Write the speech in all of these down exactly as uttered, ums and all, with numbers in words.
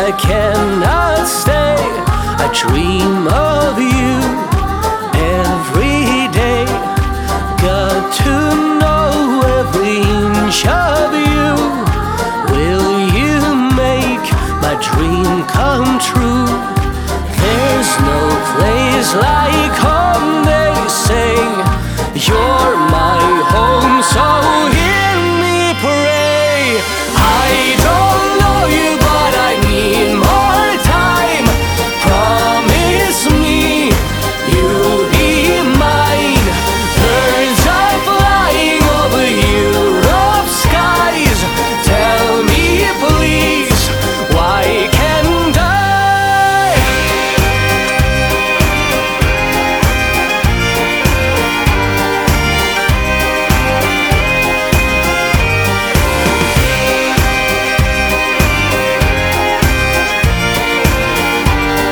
I cannot stay. I dream of you every day. Got to know every inch of you. Will you make my dream come true? There's no place like home, they say. You're my home, so hear me pray. I don't know you, but I need more time. Promise me you'll be mine. Birds are flying over Europe's skies. Tell me please, why can't I?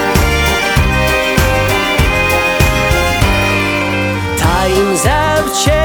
Times have changed.